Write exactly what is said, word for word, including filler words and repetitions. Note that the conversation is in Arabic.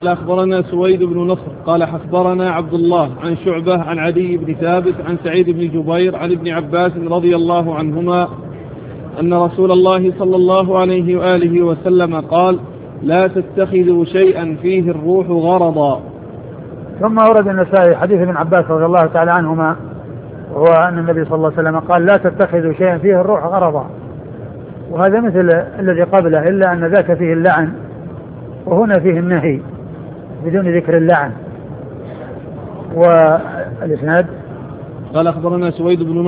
قال أخبرنا سويد بن نصر قال أخبرنا عبد الله عن شعبة عن عدي بن ثابت عن سعيد بن جبير عن ابن عباس رضي الله عنهما أن رسول الله صلى الله عليه وآله وسلم قال: لا تتخذوا شيئا فيه الروح غرضا. ثم ورد النسائي حديث ابن عباس رضي الله تعالى عنهما، وهو أن النبي صلى الله عليه وسلم قال: لا تتخذوا شيئا فيه الروح غرضا. وهذا مثل الذي قبله، إلا أن ذاك فيه اللعن وهنا فيه النهي بدون ذكر اللعن. والإسناد قال أخبرنا سويد بن